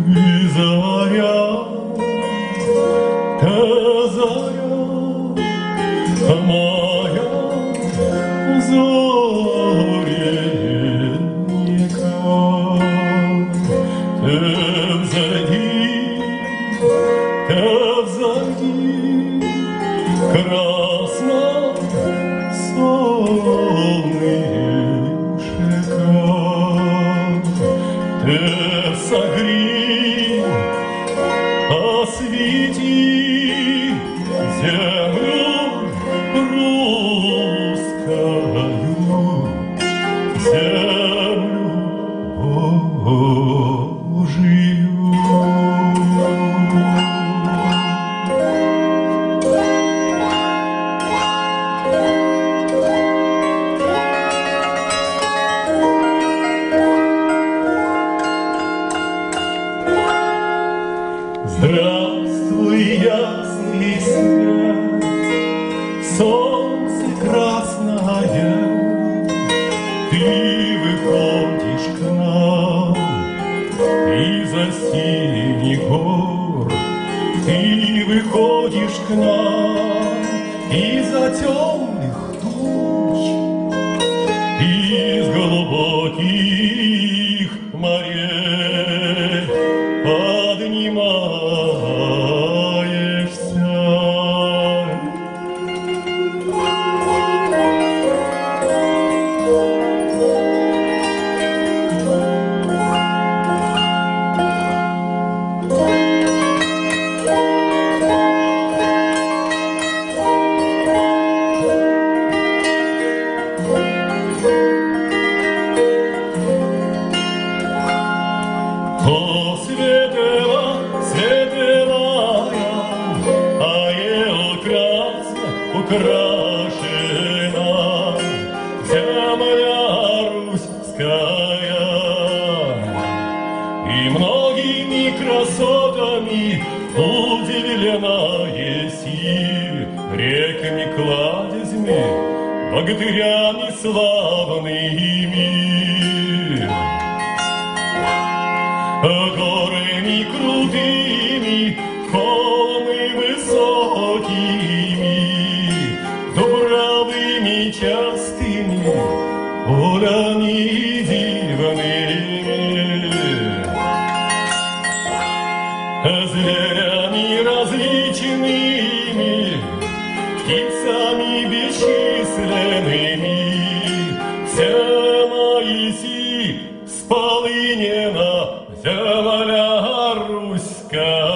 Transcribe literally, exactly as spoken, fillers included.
И заря, та заря, моя зоренька, ты взойди, ты взойди, красное солнышко, ты согрей, освети землю русскую, землю Божию. Здравствуй, ясный свет, солнце красное, ты выходишь к нам из-за синих гор, ты выходишь к нам из-за темных туч, из глубоких морей поднимаешься. О, светела, светлая, а ею красно украшена земля русская. И многими красотами удивлена еси, реками, кладезьми, богатырями славными. Горами крутыми, холмы высокими, дубравами частыми, полями дивными, зверями различными, птицами бесчисленными, вся Моиси сполынена земля русская.